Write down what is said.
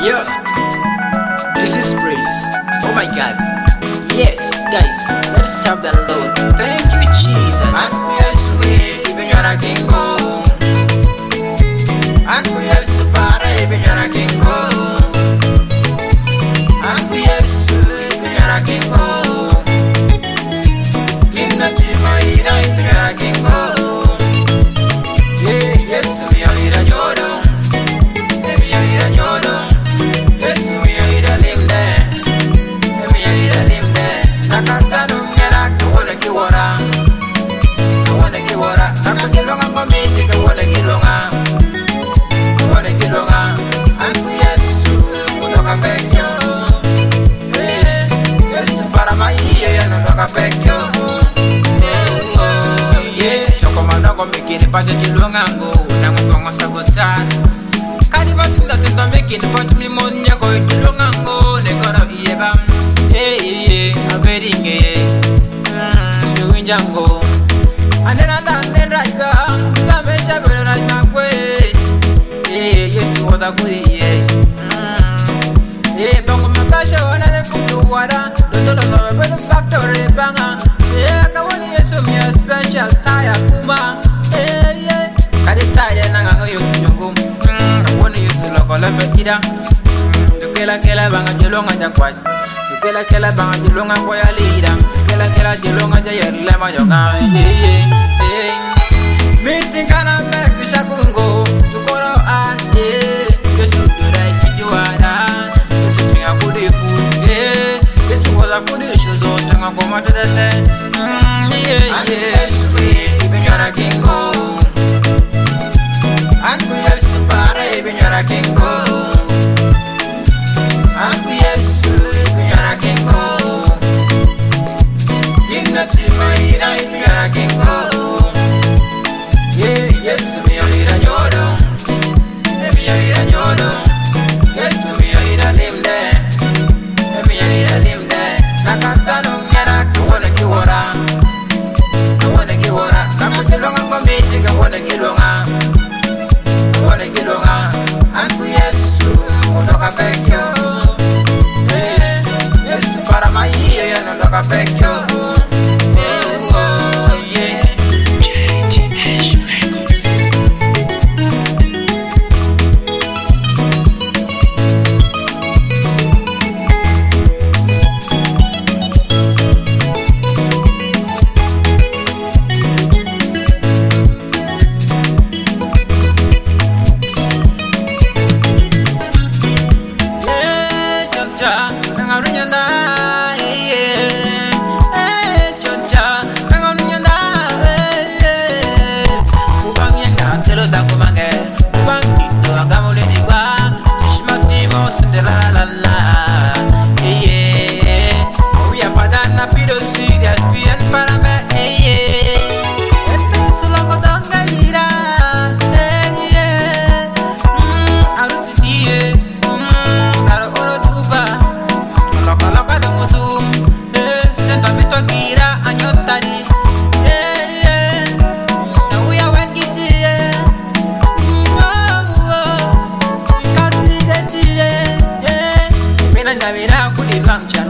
Yo, this is praise. Oh my God. Yes, guys, let's have the Lord. Thank you, Jesus. And we are sweet, even you're a king. And we are super, even you're a king. And we are sweet, even you're a king. King not in my ira, even you're a king. Yeah, yes, we are ira yodo. We are ira yodo. Yes, we are ira limde. We are ira limde. Nakata nungera, kuone kiwara. Kuone kiwara. Nakakilonga ngomiti, kuone kilonga. Kuone kilonga. Angu Yesu, kutoka pekyo. Yesu para maiye, yanondoka pekyo. Chokomanoko mikini pacha chilungango. Nangukongo sabutan. Kani batinda tinda mikini pacha mlimonya ko chilungango. Nekoro iyebam. Abedinge. Duinjango. Andena tanden rajba. Samesha bere rajba kwe. Yesu wada kuye. Bongo mabasha wana ne kumduwara. Lotolo no bebe factory banga. Kawani Yesu mi a special tire kuma. Kadi tire nanga yotu nyungu. Kawani Yesu loko lembe kida. Kela banga jelonga jakwaj. Kela banga jelonga koya lida. Kela jelonga jayerle majonga. Meeting kana me bishakungo. Tukoro an Yesu durai kijuara. Yesu tinga kudi fu. Yesu kola kudi shuzo tinga koma tete. And Yesu even you're a king. And Yesu para even you're a king. And Yesu even you're a king. King not in my ira even you're a king. Yeah, Yesu mi ira nyodo. Mi ira nyodo. Yesu mi ira limde. Mi ira limde. Nakata nungera kuone kiwara. Kuone kiwara. Kakilonga ngomiti kuone kilonga. Kuone kilonga. Angu Yesu undoka pekyo. Yesu para maiye yanondoka pekyo. Mira kudi blancha.